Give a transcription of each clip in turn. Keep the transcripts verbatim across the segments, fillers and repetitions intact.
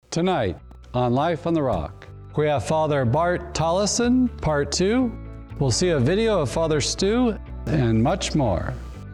Tonight on Life on the Rock, we have Father Bart Tollison, part two. We'll see a video of Father Stu and much more.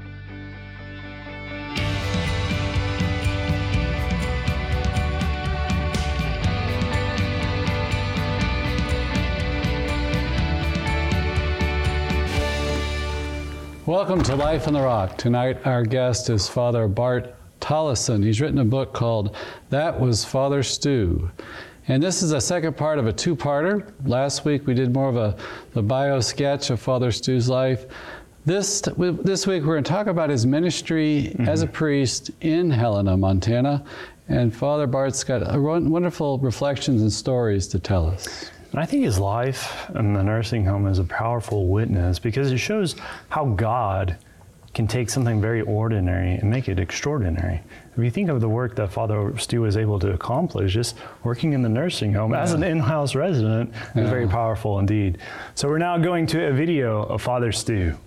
Welcome to Life on the Rock. Tonight our guest is Father Bart Tollison. He's written a book called That Was Father Stu. And this is the second part of a two-parter. Last week we did more of a the bio sketch of Father Stu's life. This, this week we're going to talk about his ministry mm-hmm. as a priest in Helena, Montana. And Father Bart's got a wonderful reflections and stories to tell us. And I think his life in the nursing home is a powerful witness because it shows how God can take something very ordinary and make it extraordinary. If you think of the work that Father Stu was able to accomplish, just working in the nursing home yeah. as an in-house resident yeah. is very powerful indeed. So we're now going to a video of Father Stu.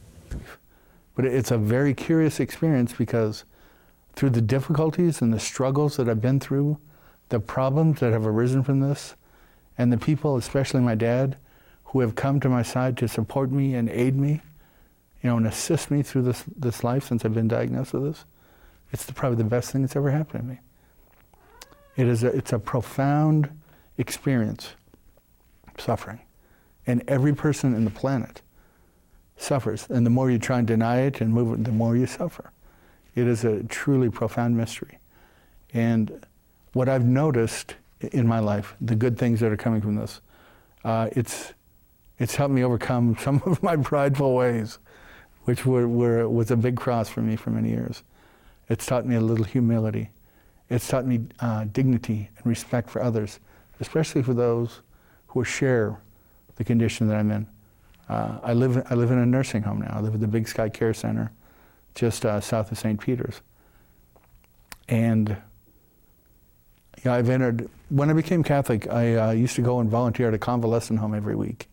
But it's a very curious experience because through the difficulties and the struggles that I've been through, the problems that have arisen from this, and the people, especially my dad, who have come to my side to support me and aid me, you know, and assist me through this, this life since I've been diagnosed with this, it's the, probably the best thing that's ever happened to me. It is a, it's a profound experience, suffering. And every person in the planet suffers. And the more you try and deny it and move it, the more you suffer. It is a truly profound mystery. And what I've noticed in my life, the good things that are coming from this, uh, it's, it's helped me overcome some of my prideful ways, which were, were, was a big cross for me for many years. It's taught me a little humility. It's taught me uh, dignity and respect for others, especially for those who share the condition that I'm in. Uh, I, live, I live in a nursing home now. I live at the Big Sky Care Center, just uh, south of Saint Peter's. And yeah, I've entered, when I became Catholic, I uh, used to go and volunteer at a convalescent home every week.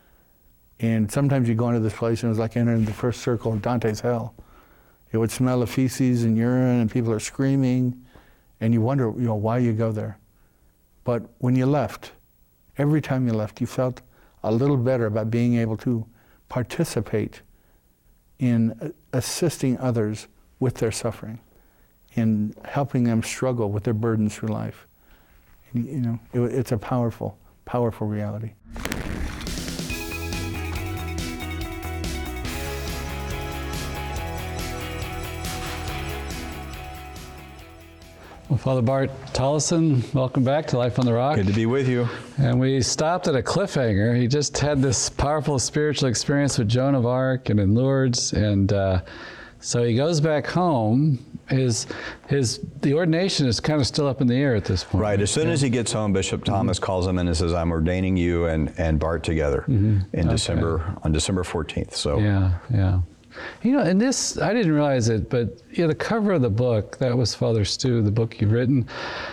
And sometimes you go into this place and it was like entering the first circle of Dante's hell. It would smell of feces and urine and people are screaming and you wonder, you know, why you go there. But when you left, every time you left, you felt a little better about being able to participate in assisting others with their suffering, in helping them struggle with their burdens through life. You know, it, it's a powerful, powerful reality. Well, Father Bart Tollison, welcome back to Life on the Rock. Good to be with you. And we stopped at a cliffhanger. He just had this powerful spiritual experience with Joan of Arc and in Lourdes, and uh, so he goes back home. His, his, the ordination is kind of still up in the air at this point. Right. As soon yeah. as he gets home, Bishop Thomas mm-hmm. calls him in and says, "I'm ordaining you and, and Bart together mm-hmm. in okay. December on December fourteenth." So yeah, yeah. You know, and this, I didn't realize it, but you know, the cover of the book, that was Father Stu, the book you've written,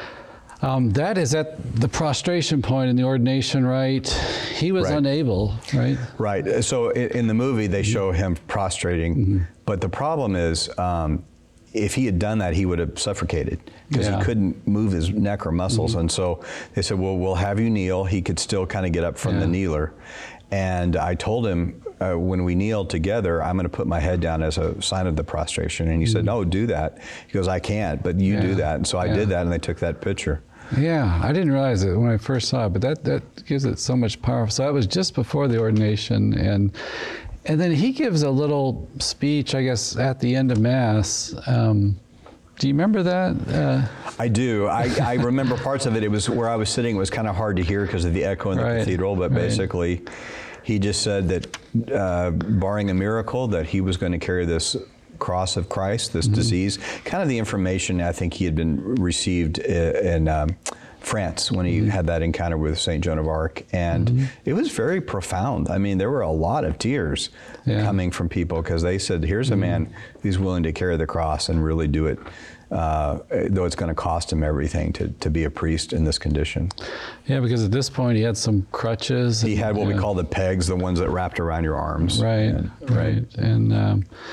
um, that is at the prostration point in the ordination, right? He was right. unable, right? Right. So in, in the movie, they mm-hmm. show him prostrating, mm-hmm. but the problem is, um, if he had done that, he would have suffocated because yeah. he couldn't move his neck or muscles. Mm-hmm. And so they said, well, we'll have you kneel. He could still kind of get up from yeah. the kneeler. And I told him, uh, when we kneel together, I'm going to put my head down as a sign of the prostration. And he mm-hmm. said, no, do that. He goes, I can't, but you yeah. do that. And so I yeah. did that, and they took that picture. Yeah, I didn't realize it when I first saw it, but that, that gives it so much power. So that was just before the ordination. And and then he gives a little speech, I guess, at the end of Mass. Um, do you remember that? Uh, I do. I, I remember parts of it. It was where I was sitting. It was kind of hard to hear because of the echo in the right. cathedral, but right. basically he just said that uh, barring a miracle, that he was going to carry this cross of Christ, this mm-hmm. disease, kind of the information I think he had been received in um, France when he mm-hmm. had that encounter with Saint Joan of Arc. And mm-hmm. it was very profound. I mean, there were a lot of tears yeah. coming from people because they said, here's mm-hmm. a man who's willing to carry the cross and really do it, uh, though it's going to cost him everything to, to be a priest in this condition. Yeah, because at this point he had some crutches. He and, had what yeah. we call the pegs, the ones that wrapped around your arms. Right, and, right. And um,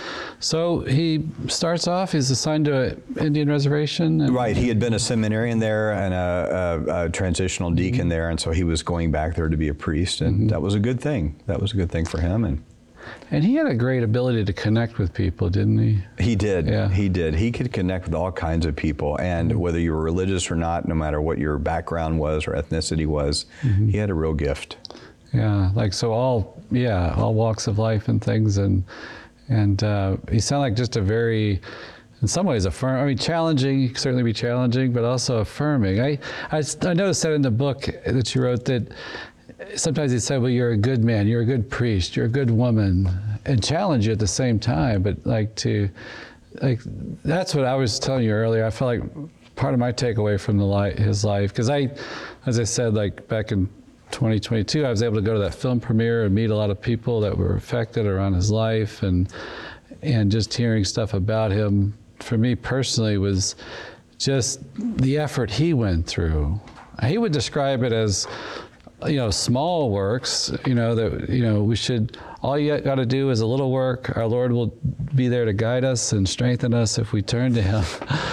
So he starts off, he's assigned to an Indian reservation. And right, he had been a seminarian there and a, a, a transitional deacon mm-hmm. there, and so he was going back there to be a priest, and mm-hmm. that was a good thing. That was a good thing for him. And and he had a great ability to connect with people, didn't he? He did, yeah. he did. He could connect with all kinds of people, and mm-hmm. whether you were religious or not, no matter what your background was or ethnicity was, mm-hmm. he had a real gift. Yeah, like so all, yeah, all walks of life and things, and And uh, he sounded like just a very, in some ways, affirm. I mean, challenging. He could certainly be challenging, but also affirming. I, I, I noticed that in the book that you wrote that sometimes he said, "Well, you're a good man. You're a good priest. You're a good woman," and challenge you at the same time. But like to, like that's what I was telling you earlier. I felt like part of my takeaway from the li- his life, because I, as I said, like back in twenty twenty-two, I was able to go to that film premiere and meet a lot of people that were affected around his life, and and just hearing stuff about him for me personally was just the effort he went through. He would describe it as, you know, small works, you know, that, you know, we should, all you got to do is a little work. Our Lord will be there to guide us and strengthen us if we turn to him.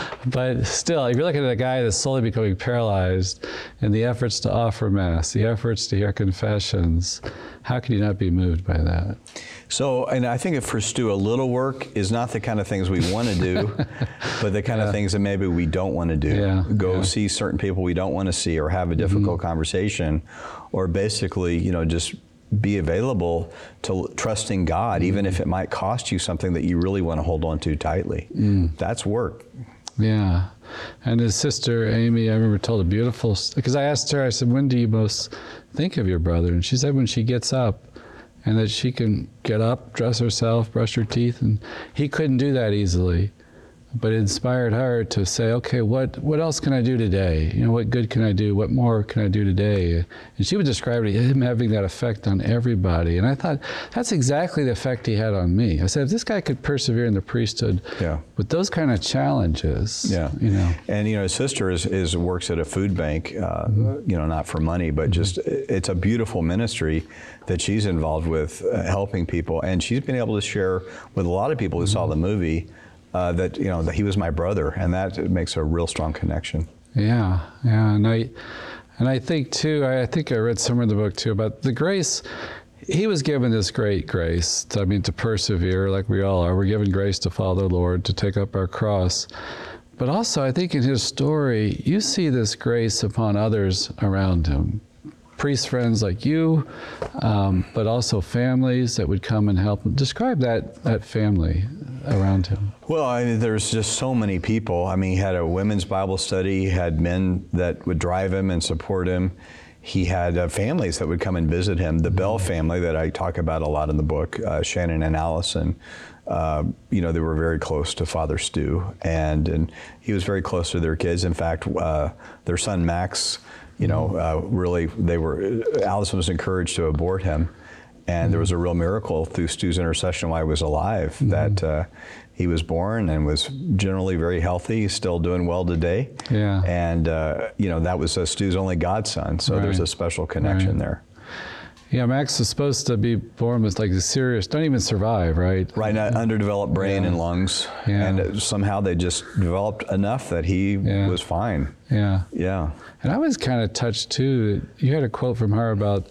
But still, if you're looking at a guy that's slowly becoming paralyzed, and the efforts to offer Mass, the efforts to hear confessions, how can you not be moved by that? So, and I think for Stu, a little work is not the kind of things we want to do, but the kind yeah. of things that maybe we don't want to do. Yeah. Go yeah. see certain people we don't want to see, or have a difficult mm-hmm. conversation, or basically, you know, just be available to trusting God, mm-hmm. even if it might cost you something that you really want to hold on to tightly. Mm. That's work. Yeah. And his sister, Amy, I remember told a beautiful, because I asked her, I said, when do you most think of your brother? And she said when she gets up, and that she can get up, dress herself, brush her teeth, and he couldn't do that easily. But it inspired her to say, okay, what, what else can I do today? You know, what good can I do? What more can I do today? And she would describe it, him having that effect on everybody. And I thought, that's exactly the effect he had on me. I said, if this guy could persevere in the priesthood yeah. with those kind of challenges, yeah. you know. And, you know, his sister is, is works at a food bank, uh, mm-hmm. you know, not for money, but mm-hmm. just, it's a beautiful ministry that she's involved with, uh, helping people. And she's been able to share with a lot of people who mm-hmm. saw the movie, Uh, that, you know, that he was my brother, and that makes a real strong connection. Yeah, yeah, and I, and I think too, I, I think I read somewhere in the book too about the grace. He was given this great grace, to, I mean, to persevere like we all are. We're given grace to follow the Lord, to take up our cross. But also, I think in his story, you see this grace upon others around him. Priest friends like you, um, but also families that would come and help him. Describe that, that family around him. Well, I mean, there's just so many people. I mean, he had a women's Bible study, he had men that would drive him and support him. He had uh, families that would come and visit him. The Bell family that I talk about a lot in the book, uh, Shannon and Allison, uh, you know, they were very close to Father Stu, and, and he was very close to their kids. In fact, uh, their son Max, you know, uh, really, they were, Allison was encouraged to abort him. And mm-hmm. there was a real miracle through Stu's intercession while he was alive, mm-hmm. that uh, he was born and was generally very healthy, still doing well today. Yeah. And, uh, you know, that was uh, Stu's only godson, so right. there's a special connection right. there. Yeah, Max was supposed to be born with like a serious, don't even survive, right? Right, uh, underdeveloped brain yeah. and lungs. Yeah. And uh, somehow they just developed enough that he yeah. was fine. Yeah. Yeah. And I was kind of touched too. You had a quote from her about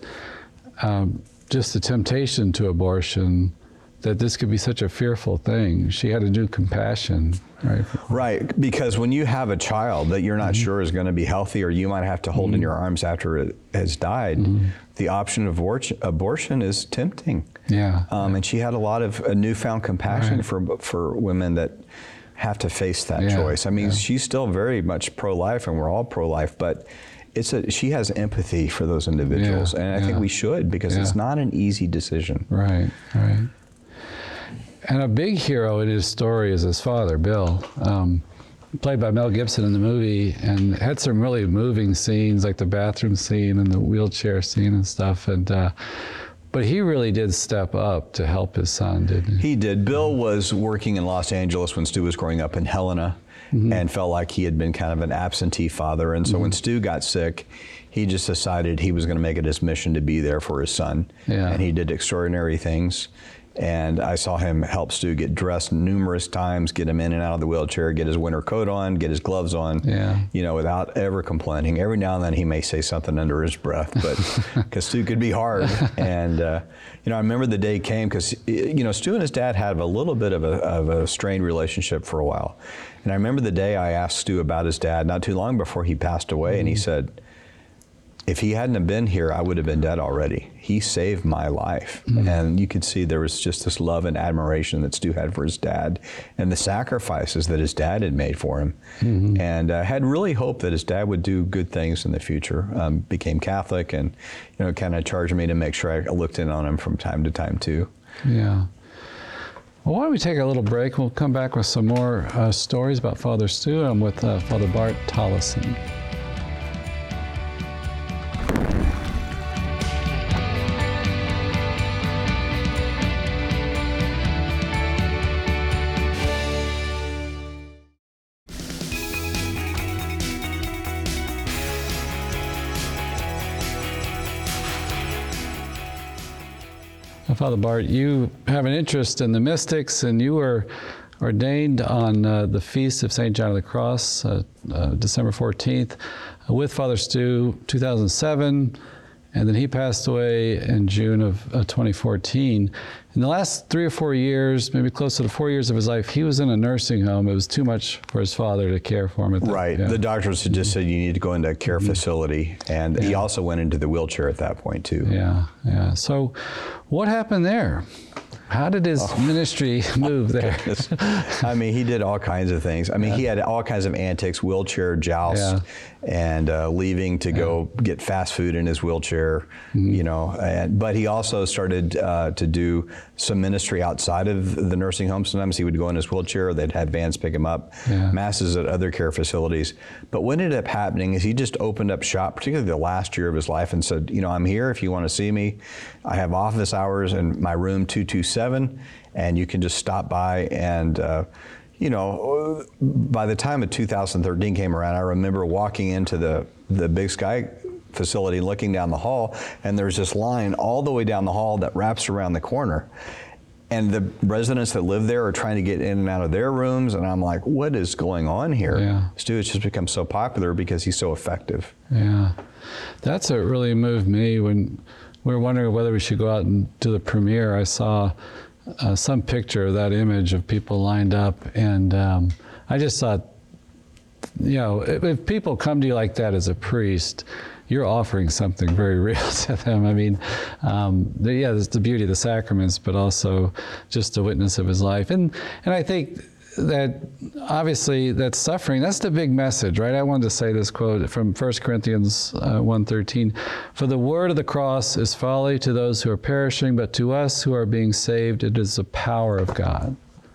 um, just the temptation to abortion, that this could be such a fearful thing. She had a new compassion, right? Right, because when you have a child that you're not mm-hmm. sure is going to be healthy, or you might have to hold mm-hmm. in your arms after it has died, mm-hmm. the option of abortion, abortion is tempting. Yeah. Um, and she had a lot of a newfound compassion right. for for women that have to face that yeah. choice. I mean, yeah. she's still very much pro-life, and we're all pro-life, but it's a, she has empathy for those individuals, yeah. and I yeah. think we should, because yeah. it's not an easy decision. Right, right. And a big hero in his story is his father, Bill, um, played by Mel Gibson in the movie, and had some really moving scenes, like the bathroom scene and the wheelchair scene and stuff. And uh, but he really did step up to help his son, didn't he? He did. Bill was working in Los Angeles when Stu was growing up in Helena, mm-hmm. and felt like he had been kind of an absentee father. And so mm-hmm. when Stu got sick, he just decided he was going to make it his mission to be there for his son. Yeah. And he did extraordinary things. And I saw him help Stu get dressed numerous times, get him in and out of the wheelchair, get his winter coat on, get his gloves on, yeah. you know, without ever complaining. Every now and then he may say something under his breath, but because Stu could be hard. And, uh, you know, I remember the day came because, you know, Stu and his dad had a little bit of a, of a strained relationship for a while. And I remember the day I asked Stu about his dad not too long before he passed away, mm-hmm. and he said, if he hadn't have been here, I would have been dead already. He saved my life. Mm-hmm. And you could see there was just this love and admiration that Stu had for his dad and the sacrifices that his dad had made for him. Mm-hmm. And uh, had really hoped that his dad would do good things in the future. Um, became Catholic and, you know, kind of charged me to make sure I looked in on him from time to time too. Yeah. Well, why don't we take a little break? We'll come back with some more uh, stories about Father Stu. I'm with uh, Father Bart Tollison. Father Bart, you have an interest in the mystics, and you were ordained on uh, the feast of Saint John of the Cross, uh, uh, December fourteenth, uh, with Father Stu, two thousand seven, and then he passed away in June of uh, twenty fourteen. In the last three or four years, maybe close to the four years of his life, he was in a nursing home. It was too much for his father to care for him. At that, right. Yeah. The doctors had just said you need to go into a care mm-hmm. facility, and yeah. he also went into the wheelchair at that point too. Yeah, yeah. So, what happened there? How did his oh. ministry move there? I mean, he did all kinds of things. I mean, yeah. he had all kinds of antics, wheelchair joust, yeah. and uh, leaving to yeah. go get fast food in his wheelchair, mm-hmm. you know. And, but he also started uh, to do some ministry outside of the nursing home. Sometimes he would go in his wheelchair, they'd have vans pick him up, yeah. masses at other care facilities. But what ended up happening is he just opened up shop, particularly the last year of his life, and said, you know, I'm here if you want to see me. I have office hours in my room two two seven, and you can just stop by. And, uh, you know, by the time of two thousand thirteen came around, I remember walking into the, the Big Sky facility, looking down the hall, and there's this line all the way down the hall that wraps around the corner. And the residents that live there are trying to get in and out of their rooms, and I'm like, what is going on here? Yeah. Stu has just become so popular because he's so effective. Yeah, that's what really moved me when we were wondering whether we should go out and do the premiere. I saw uh, some picture of that image of people lined up, and um, I just thought, you know, if, if people come to you like that as a priest, you're offering something very real to them. I mean, um, the, yeah, there's the beauty of the sacraments, but also just a witness of his life. And and I think that obviously that suffering, that's the big message, right? I wanted to say this quote from First Corinthians uh, one thirteen. For the word of the cross is folly to those who are perishing, but to us who are being saved, it is the power of God.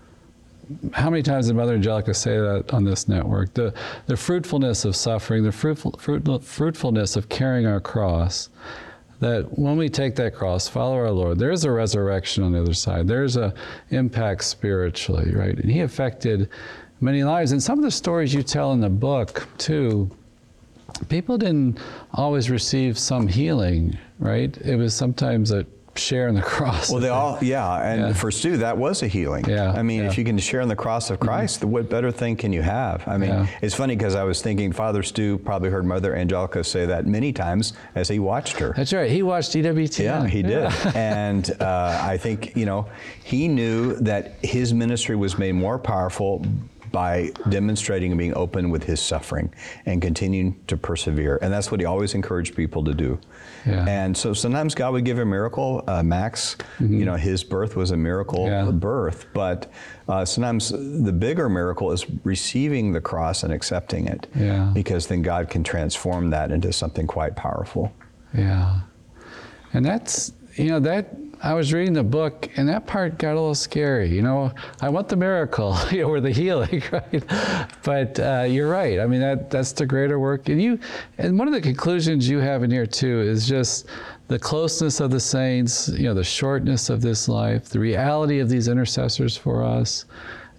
How many times did Mother Angelica say that on this network? The the fruitfulness of suffering, the fruitful, fruit, fruitfulness of carrying our cross, that when we take that cross, follow our Lord, there's a resurrection on the other side. There's a impact spiritually, right? And he affected many lives. And some of the stories you tell in the book, too, people didn't always receive some healing, right? It was sometimes a share in the cross. Well, they all, yeah, and yeah. for Stu, that was a healing. Yeah, I mean, yeah. if you can share in the cross of Christ, mm-hmm. what better thing can you have? I mean, yeah. it's funny because I was thinking Father Stu probably heard Mother Angelica say that many times as he watched her. That's right. He watched E W T N. Yeah, he did. And uh, I think, you know, he knew that his ministry was made more powerful by demonstrating and being open with his suffering and continuing to persevere. And that's what he always encouraged people to do. Yeah. And so sometimes God would give a miracle. Uh, Max, mm-hmm. you know, his birth was a miracle yeah. birth. But uh, sometimes the bigger miracle is receiving the cross and accepting it. Yeah. Because then God can transform that into something quite powerful. Yeah. And that's, you know, that, I was reading the book, and that part got a little scary. You know, I want the miracle, you know, or the healing, right? But uh, you're right. I mean, that that's the greater work. And you, and one of the conclusions you have in here too is just the closeness of the saints. You know, the shortness of this life, the reality of these intercessors for us,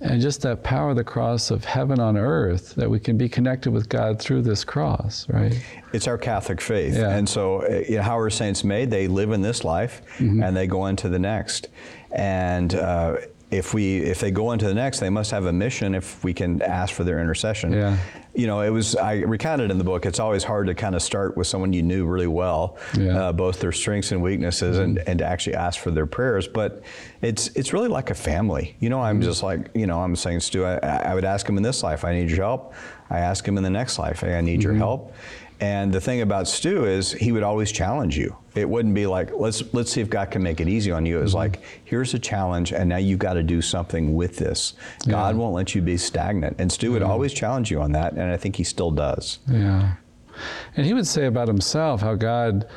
and just that power of the cross of heaven on earth, that we can be connected with God through this cross, right? It's our Catholic faith. Yeah. And so, uh, you know, how are saints made? They live in this life, mm-hmm. and they go into the next. And uh, if we if they go into the next, they must have a mission if we can ask for their intercession. Yeah. You know, it was, I recounted in the book, it's always hard to kind of start with someone you knew really well, yeah. uh, both their strengths and weaknesses, mm-hmm. and, and to actually ask for their prayers. But it's it's really like a family. You know, I'm mm-hmm. just like, you know, I'm saying, Stu, I, I would ask him in this life, I need your help. I ask him in the next life, hey, I need mm-hmm. your help. And the thing about Stu is he would always challenge you. It wouldn't be like, let's let's see if God can make it easy on you. It was mm-hmm. like, here's a challenge, and now you've got to do something with this. Yeah. God won't let you be stagnant. And Stu would mm-hmm. always challenge you on that, and I think he still does. Yeah. And he would say about himself how God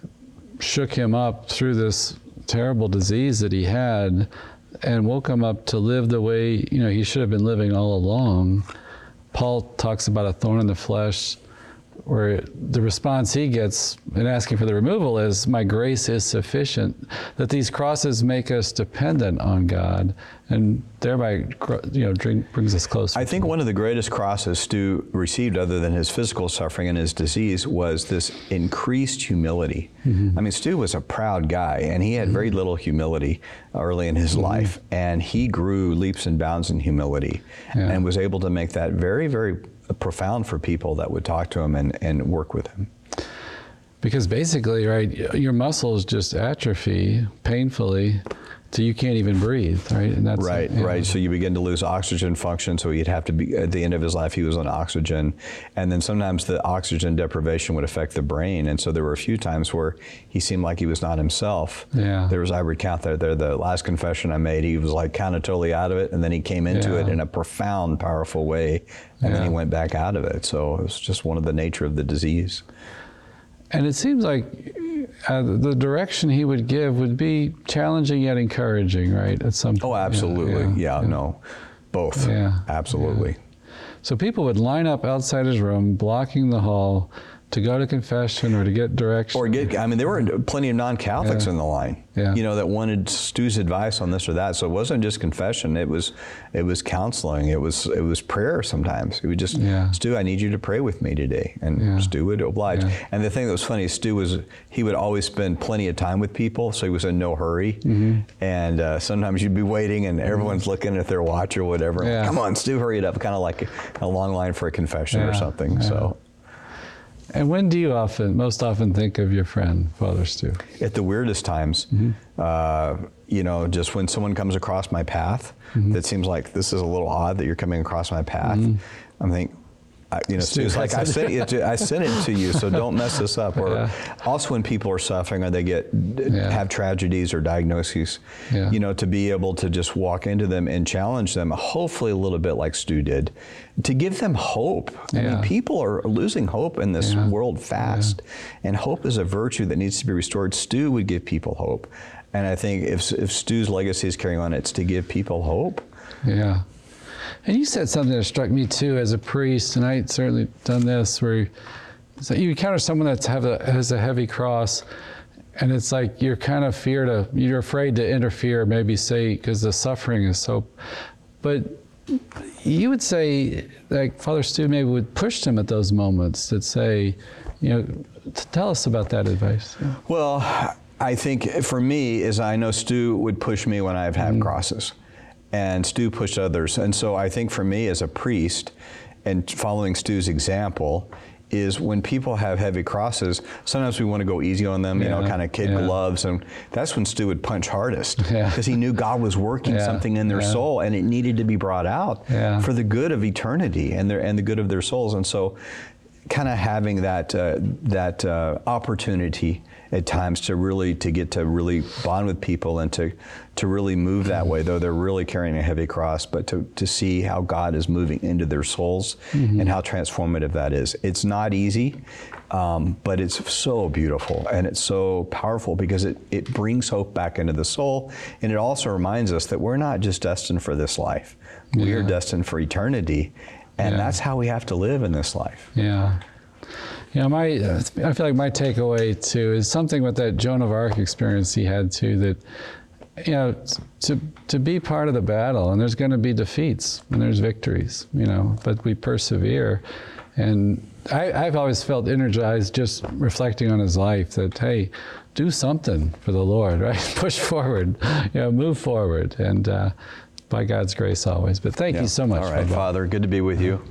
shook him up through this terrible disease that he had and woke him up to live the way, you know, he should have been living all along. Paul talks about a thorn in the flesh, where the response he gets in asking for the removal is, my grace is sufficient, that these crosses make us dependent on God, and thereby, you know, brings us closer. I think one of the greatest crosses Stu received, other than his physical suffering and his disease, was this increased humility. Mm-hmm. I mean, Stu was a proud guy, and he had mm-hmm. very little humility early in his mm-hmm. life, and he grew leaps and bounds in humility, yeah. and was able to make that very, very profound for people that would talk to him and, and work with him. Because basically, right, your muscles just atrophy painfully till you can't even breathe, right? And that's right, yeah. right. So you begin to lose oxygen function. So he'd have to be, at the end of his life, he was on oxygen. And then sometimes the oxygen deprivation would affect the brain. And so there were a few times where he seemed like he was not himself. Yeah. There was, I recount that there, the last confession I made, he was like kind of totally out of it. And then he came into yeah. it in a profound, powerful way. And yeah. then he went back out of it. So it was just one of the nature of the disease. And it seems like uh, the direction he would give would be challenging yet encouraging, right? At some point. Oh, absolutely. Yeah, yeah, yeah. no, both. Yeah, absolutely. Yeah. So people would line up outside his room, blocking the hall, to go to confession or to get direction. Or get, I mean, there were plenty of non-Catholics yeah. in the line, yeah. you know, that wanted Stu's advice on this or that. So it wasn't just confession, it was it was counseling, it was it was prayer sometimes. He would just, yeah. Stu, I need you to pray with me today. And yeah. Stu would oblige. Yeah. And the thing that was funny, Stu was, he would always spend plenty of time with people, so he was in no hurry. Mm-hmm. And uh, sometimes you'd be waiting and everyone's mm-hmm. looking at their watch or whatever. Yeah. Come on, Stu, hurry it up. Kind of like a, a long line for a confession yeah. or something, yeah. so. And when do you often, most often think of your friend, Father Stu? At the weirdest times. Mm-hmm. Uh, you know, just when someone comes across my path mm-hmm. that seems like this is a little odd that you're coming across my path, mm-hmm. I'm thinking, I, you know, Stu, it's like I sent it to I sent it to you, so don't mess this up. Or yeah. also when people are suffering or they get yeah. have tragedies or diagnoses, yeah. you know, to be able to just walk into them and challenge them, hopefully a little bit like Stu did, to give them hope. I yeah. mean, people are losing hope in this yeah. world fast, yeah. and hope is a virtue that needs to be restored. Stu would give people hope, and I think if if Stu's legacy is carrying on, it's to give people hope. Yeah. And you said something that struck me too as a priest, and I certainly done this, where so you encounter someone that have a, has a heavy cross, and it's like you're kind of fear to, you're afraid to interfere, maybe say, because the suffering is so, but you would say, like Father Stu maybe would push them at those moments that say, you know, to tell us about that advice. Yeah. Well, I think for me, is I know Stu would push me when I've had mm-hmm. crosses. And Stu pushed others. And so I think for me as a priest, and following Stu's example, is when people have heavy crosses, sometimes we want to go easy on them, yeah, you know, kind of kid yeah. gloves. And that's when Stu would punch hardest, because yeah. he knew God was working yeah, something in their yeah. soul, and it needed to be brought out yeah. for the good of eternity and their and the good of their souls. And so kind of having that uh, that uh, opportunity at times to really to get to really bond with people and to to really move that way, though they're really carrying a heavy cross, but to, to see how God is moving into their souls mm-hmm. and how transformative that is. It's not easy, um, but it's so beautiful and it's so powerful because it, it brings hope back into the soul, and it also reminds us that we're not just destined for this life. Yeah. We are destined for eternity, and yeah. that's how we have to live in this life. Yeah. You know, my, uh, I feel like my takeaway too is something with that Joan of Arc experience he had too, that you know, to to be part of the battle, and there's going to be defeats and there's victories, you know, but we persevere. And I, I've always felt energized just reflecting on his life that, hey, do something for the Lord, right? Push forward, you know, move forward, and uh, by God's grace always. But thank Yeah. you so much. All right, Bob. Father, good to be with you.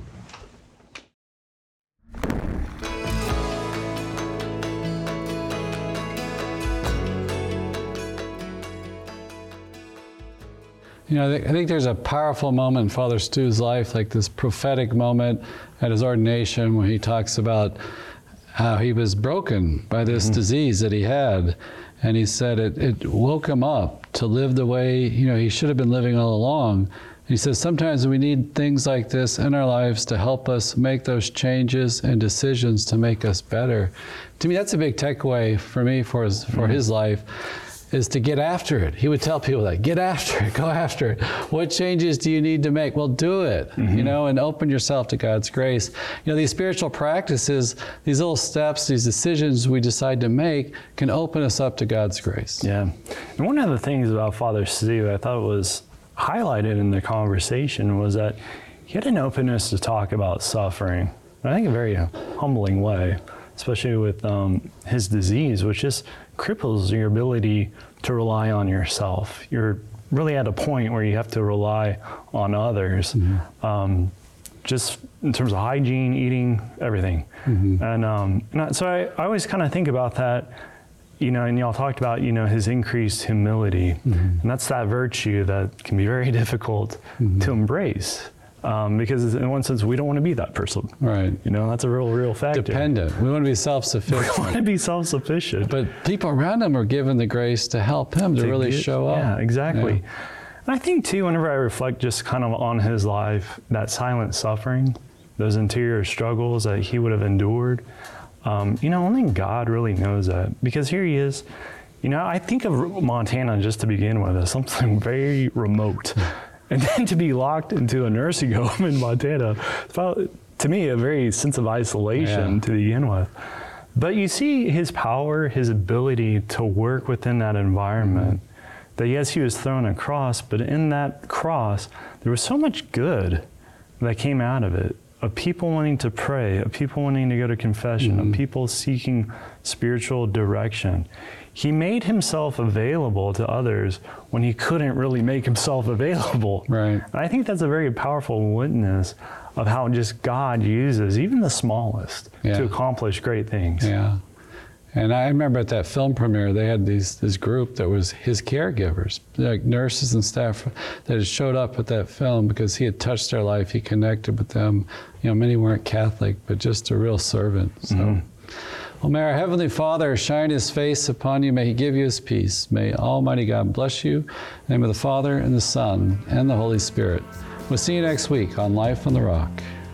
You know, I think there's a powerful moment in Father Stu's life, like this prophetic moment at his ordination when he talks about how he was broken by this mm-hmm. disease that he had. And he said it, it woke him up to live the way, you know, he should have been living all along. And he says sometimes we need things like this in our lives to help us make those changes and decisions to make us better. To me, that's a big takeaway for me for his, for mm-hmm. his life. Is to get after it. He would tell people that, get after it, go after it. What changes do you need to make? Well, do it, mm-hmm. you know, and open yourself to God's grace. You know, these spiritual practices, these little steps, these decisions we decide to make can open us up to God's grace. Yeah. And one of the things about Father Stu I thought was highlighted in the conversation was that he had an openness to talk about suffering. And I think a very humbling way, especially with um, his disease, which just cripples your ability to rely on yourself. You're really at a point where you have to rely on others, mm-hmm. um, just in terms of hygiene, eating, everything. Mm-hmm. And, um, and I, so I, I always kind of think about that, you know, and y'all talked about, you know, his increased humility. Mm-hmm. And that's that virtue that can be very difficult mm-hmm. to embrace. Um, because in one sense, we don't want to be that person. Right. You know, that's a real, real factor. Dependent. We want to be self-sufficient. We want to be self-sufficient. But people around him are given the grace to help him to, to really get, show up. Yeah, exactly. Yeah. And I think, too, whenever I reflect just kind of on his life, that silent suffering, those interior struggles that he would have endured, um, you know, only God really knows that. Because here he is. You know, I think of Montana, just to begin with, as something very remote. And then to be locked into a nursing home in Montana, felt, to me, a very sense of isolation yeah. to begin with. But you see his power, his ability to work within that environment, mm-hmm. that yes, he was thrown a cross, but in that cross, there was so much good that came out of it, of people wanting to pray, of people wanting to go to confession, mm-hmm. of people seeking spiritual direction. He made himself available to others when he couldn't really make himself available. Right. And I think that's a very powerful witness of how just God uses even the smallest yeah. to accomplish great things. Yeah. And I remember at that film premiere, they had these this group that was his caregivers, like nurses and staff that had showed up at that film because he had touched their life. He connected with them. You know, many weren't Catholic, but just a real servant. So. Mm-hmm. Well, may our Heavenly Father shine His face upon you. May He give you His peace. May Almighty God bless you. In the name of the Father, and the Son, and the Holy Spirit. We'll see you next week on Life on the Rock.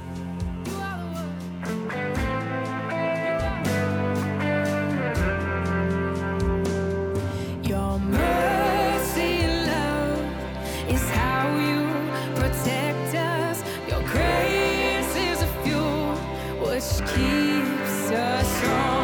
Your mercy and love is how you protect us. Your grace is a fuel which keeps us strong.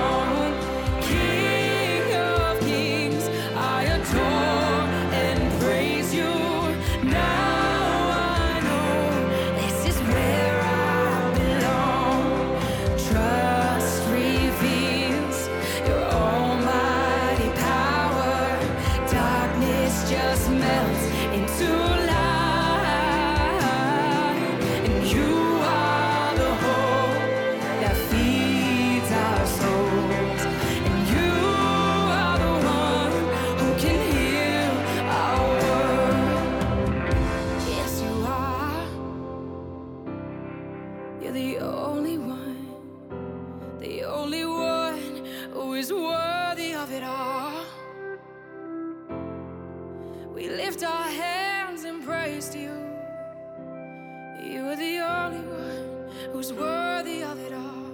We lift our hands in praise to you. You are the only one who's worthy of it all.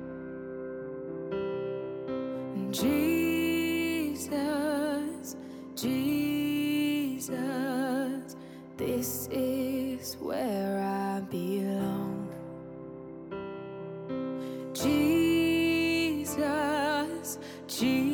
Jesus, Jesus, this is where I belong. Jesus, Jesus.